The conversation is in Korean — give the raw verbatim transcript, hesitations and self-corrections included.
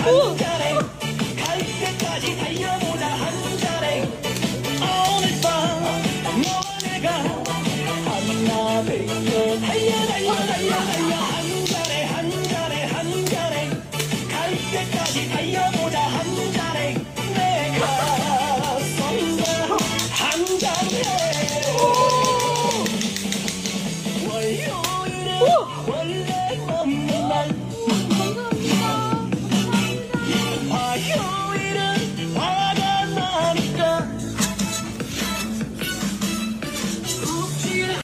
한 잔에 갈 때까지 달려보자 한 잔에 오늘 밤 너와 내가 한나 백년 달려 달려 달려 달려 한 잔에 한 잔에 한 잔에 갈 때까지 달려보자 한 잔에 내가 쏜다 한 잔에 월요일은 원래